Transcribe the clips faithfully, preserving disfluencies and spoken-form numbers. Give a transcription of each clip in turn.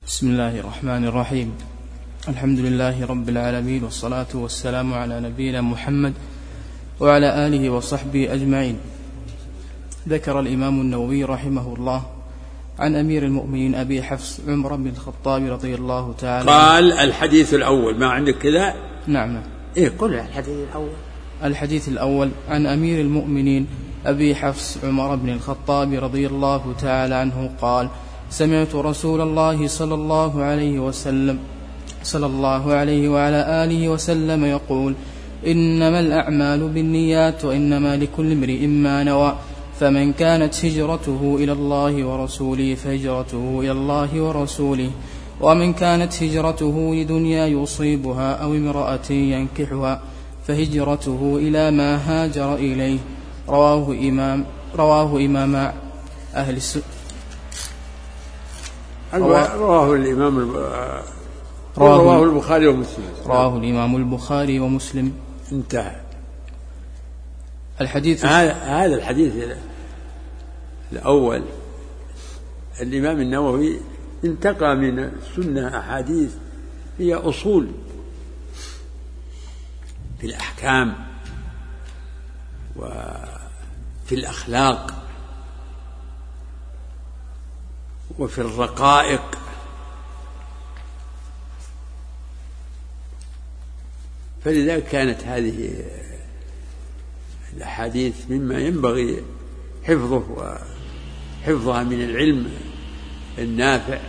بسم الله الرحمن الرحيم. الحمد لله رب العالمين، والصلاة والسلام على نبينا محمد وعلى آله وصحبه أجمعين. ذكر الإمام النووي رحمه الله عن أمير المؤمنين أبي حفص عمر بن الخطاب رضي الله تعالى قال الحديث الأول. ما عندك كذا؟ نعم. إيه قل الحديث الأول. الحديث الأول عن أمير المؤمنين أبي حفص عمر بن الخطاب رضي الله تعالى عنه قال: سمعت رسول الله صلى الله عليه وسلم صلى الله عليه وعلى آله وسلم يقول: إنما الأعمال بالنيات وإنما لكل امرئ ما نوى، فمن كانت هجرته إلى الله ورسوله فهجرته إلى الله ورسوله، ومن كانت هجرته لدنيا يصيبها أو امرأة ينكحها فهجرته إلى ما هاجر إليه. رواه إمام رواه إمام أهل السنة رواه الإمام رواه البخاري ومسلم رواه الإمام البخاري ومسلم. انتهى الحديث. هذا الحديث الأول الإمام النووي انتقى من السنة أحاديث هي أصول في الأحكام وفي الأخلاق وفي الرقائق، فلذلك كانت هذه الأحاديث مما ينبغي حفظه وحفظها من العلم النافع.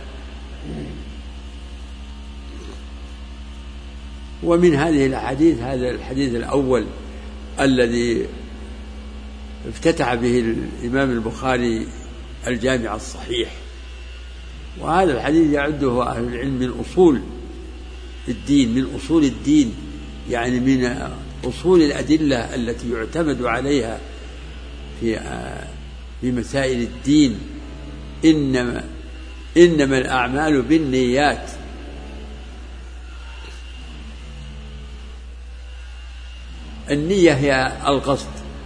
ومن هذه الأحاديث هذا الحديث الأول الذي افتتح به الإمام البخاري الجامع الصحيح، وهذا الحديث يعده أهل العلم من أصول الدين من أصول الدين يعني من أصول الأدلة التي يعتمد عليها في في مسائل الدين. إنما إنما الأعمال بالنيات، النية هي القصد،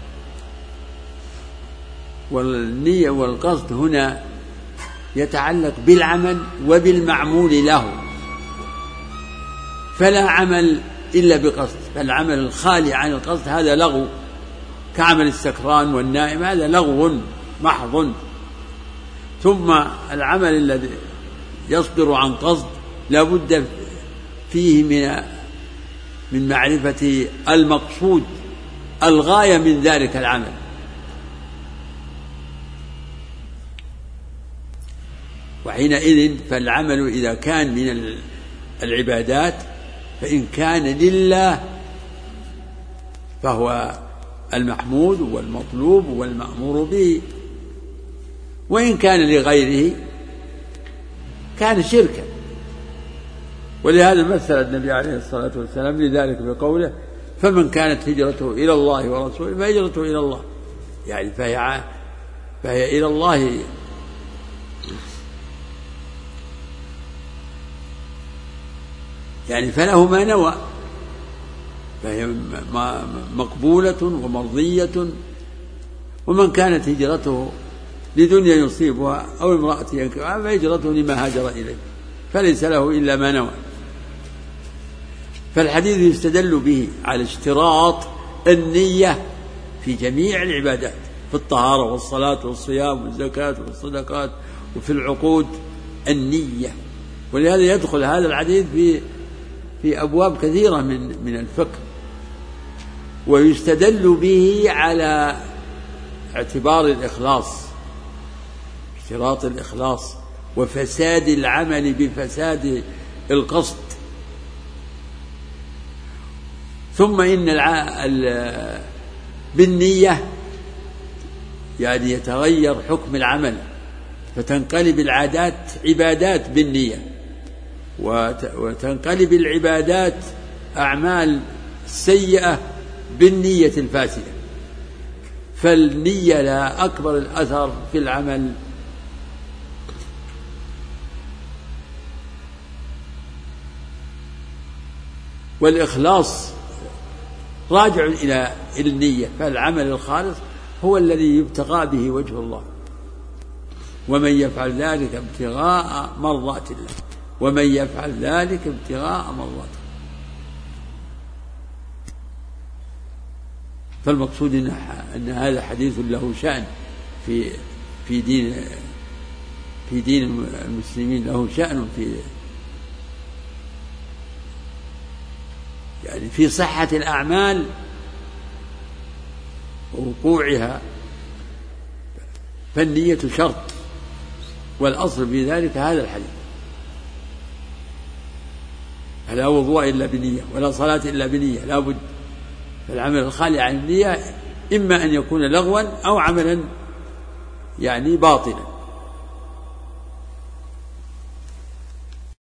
والنية والقصد هنا يتعلق بالعمل وبالمعمول له، فلا عمل إلا بقصد، فالعمل الخالي عن القصد هذا لغو، كعمل السكران والنائم هذا لغو محض. ثم العمل الذي يصدر عن قصد لا بد فيه من من معرفة المقصود، الغاية من ذلك العمل. وحينئذ فالعمل إذا كان من العبادات فإن كان لله فهو المحمود والمطلوب والمأمور به، وإن كان لغيره كان شركا. ولهذا مثل النبي عليه الصلاة والسلام لذلك بقوله: فمن كانت هجرته إلى الله ورسوله فهجرته إلى الله، يعني فهي, فهي إلى الله يعني فله ما نوى، فهي مقبولة ومرضية. ومن كانت هجرته لدنيا يصيبها أو امرأة ينكحها فهجرته لما هاجر إليه، فليس له إلا ما نوى. فالحديث يستدل به على اشتراط النية في جميع العبادات، في الطهارة والصلاة والصيام والزكاة والصدقات وفي العقود النية. ولهذا يدخل هذا الحديث في في أبواب كثيرة من من الفقه، ويستدل به على اعتبار الإخلاص، اشتراط الإخلاص وفساد العمل بفساد القصد. ثم إن بالنية يعني يتغير حكم العمل، فتنقلب العادات عبادات بالنية، وتنقلب العبادات أعمال سيئة بالنية الفاسدة. فالنية لا أكبر الأثر في العمل. والإخلاص راجع إلى النية، فالعمل الخالص هو الذي يبتغى به وجه الله، ومن يفعل ذلك ابتغاء مرضات الله ومن يفعل ذلك ابتغاء مرضاته. فالمقصود إن, أن هذا حديث له شأن في في دين في دين المسلمين، له شأن في يعني في صحة الأعمال ووقوعها، فالنية شرط، والأصل في ذلك هذا الحديث: لا وضوء إلا بنية ولا صلاة إلا بنية، لا بد. فالعمل الخالي عن النية إما أن يكون لغوا أو عملا يعني باطلا.